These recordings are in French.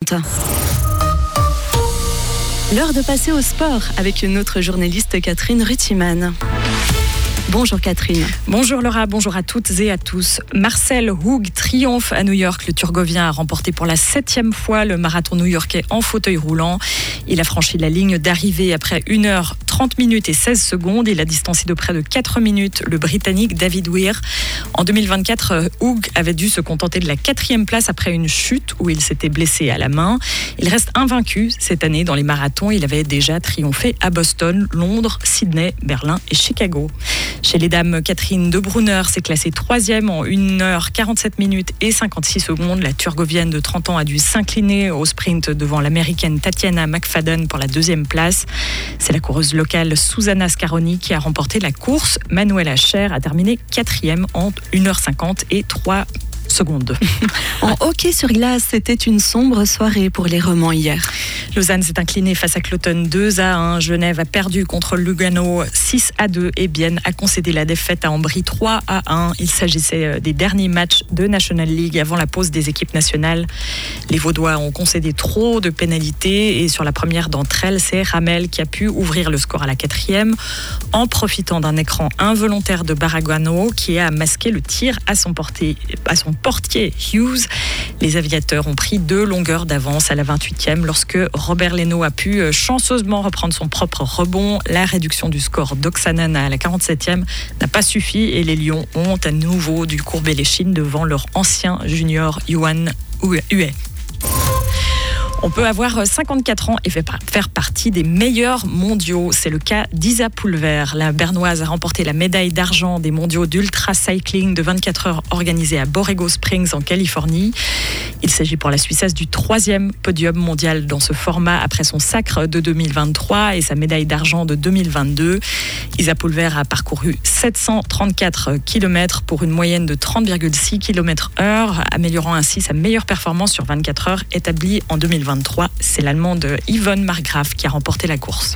suivante. L'heure de passer au sport avec notre journaliste Catherine Ruttimann. Bonjour Catherine. Bonjour Laura, bonjour à toutes et à tous. Marcel Hoog triomphe à New York. Le Turgovien a remporté pour la 7e fois le marathon new-yorkais en fauteuil roulant. Il a franchi la ligne d'arrivée après 1h30 minutes et 16 secondes. Il a distancé de près de 4 minutes le Britannique David Weir. En 2024, Hoog avait dû se contenter de la 4e place après une chute où il s'était blessé à la main. Il reste invaincu cette année dans les marathons. Il avait déjà triomphé à Boston, Londres, Sydney, Berlin et Chicago. Chez les dames, Catherine De Brunner s'est classée 3e en 1h47 minutes et 56 secondes. La Turgovienne de 30 ans a dû s'incliner au sprint devant l'Américaine Tatiana McFadden pour la 2e place. C'est la coureuse locale Susanna Scaroni qui a remporté la course. Manuela Scher a terminé 4e en 1h50 et 3 secondes. En hockey sur glace, c'était une sombre soirée pour les Romans hier. Lausanne s'est inclinée face à Cloton 2-1. Genève a perdu contre Lugano 6-2 et Bienne a concédé la défaite à Ambry 3-1. Il s'agissait des derniers matchs de National League avant la pause des équipes nationales. Les Vaudois ont concédé trop de pénalités et sur la première d'entre elles, c'est Ramel qui a pu ouvrir le score à la 4e en profitant d'un écran involontaire de Baraguano qui a masqué le tir à son portier Hughes. Les aviateurs ont pris 2 longueurs d'avance à la 28e lorsque Robert Leno a pu chanceusement reprendre son propre rebond. La réduction du score d'Oksanen à la 47e n'a pas suffi et les Lions ont à nouveau dû courber les chines devant leur ancien junior Yuan Hue. On peut avoir 54 ans et faire partie des meilleurs mondiaux. C'est le cas d'Isa Poulver. La Bernoise a remporté la médaille d'argent des mondiaux d'ultra-cycling de 24 heures organisés à Borrego Springs en Californie. Il s'agit pour la Suissesse du 3e podium mondial dans ce format après son sacre de 2023 et sa médaille d'argent de 2022. Isa Poulver a parcouru 734 km pour une moyenne de 30,6 km/h, améliorant ainsi sa meilleure performance sur 24 heures établie en 2023. C'est l'Allemande Yvonne Markgraf qui a remporté la course.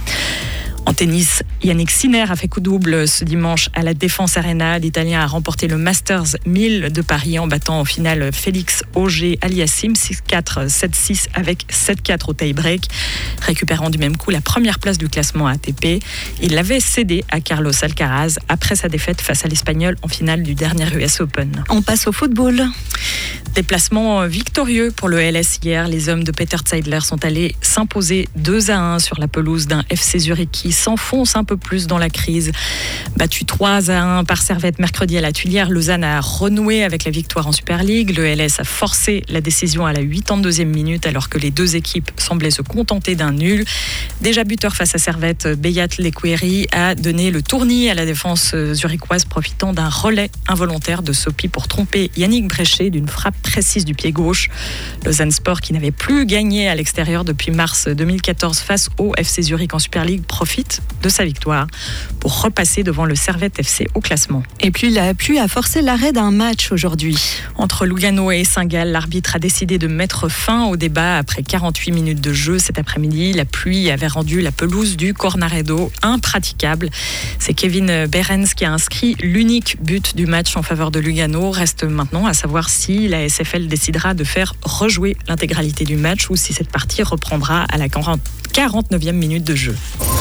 En tennis, Yannick Sinner a fait coup double ce dimanche à la Défense Arena. L'Italien a remporté le Masters 1000 de Paris en battant au final Félix Auger-Aliassime 6-4, 7-6 avec 7-4 au tie-break, récupérant du même coup la première place du classement ATP. Il l'avait cédé à Carlos Alcaraz après sa défaite face à l'Espagnol en finale du dernier US Open. On passe au football. Déplacement victorieux pour le LS hier. Les hommes de Peter Zeidler sont allés s'imposer 2-1 sur la pelouse d'un FC Zurich qui s'enfonce un peu plus dans la crise. Battu 3-1 par Servette mercredi à la Tuilière, Lausanne a renoué avec la victoire en Super League. Le LS a forcé la décision à la 82e minute alors que les deux équipes semblaient se contenter d'un nul. Déjà buteur face à Servette, Beyat Lequeri a donné le tournis à la défense zurichoise profitant d'un relais involontaire de Sopi pour tromper Yannick Bréchet d'une frappe précise du pied gauche. Lausanne Sport, qui n'avait plus gagné à l'extérieur depuis mars 2014 face au FC Zurich en Super League, profite de sa victoire pour repasser devant le Servette FC au classement. Et puis la pluie a forcé l'arrêt d'un match aujourd'hui. Entre Lugano et Saint-Gall, l'arbitre a décidé de mettre fin au débat après 48 minutes de jeu cet après-midi. La pluie avait rendu la pelouse du Cornaredo impraticable. C'est Kevin Behrens qui a inscrit l'unique but du match en faveur de Lugano. Reste maintenant à savoir si la SFL décidera de faire rejouer l'intégralité du match ou si cette partie reprendra à la 49e minute de jeu.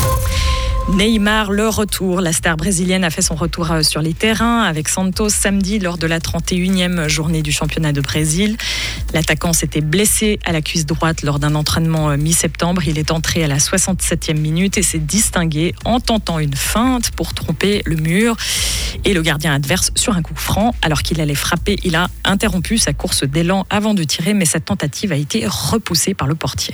Neymar, le retour. La star brésilienne a fait son retour sur les terrains avec Santos samedi lors de la 31e journée du championnat de Brésil. L'attaquant s'était blessé à la cuisse droite lors d'un entraînement mi-septembre. Il est entré à la 67e minute et s'est distingué en tentant une feinte pour tromper le mur et le gardien adverse sur un coup franc. Alors qu'il allait frapper, il a interrompu sa course d'élan avant de tirer, mais sa tentative a été repoussée par le portier.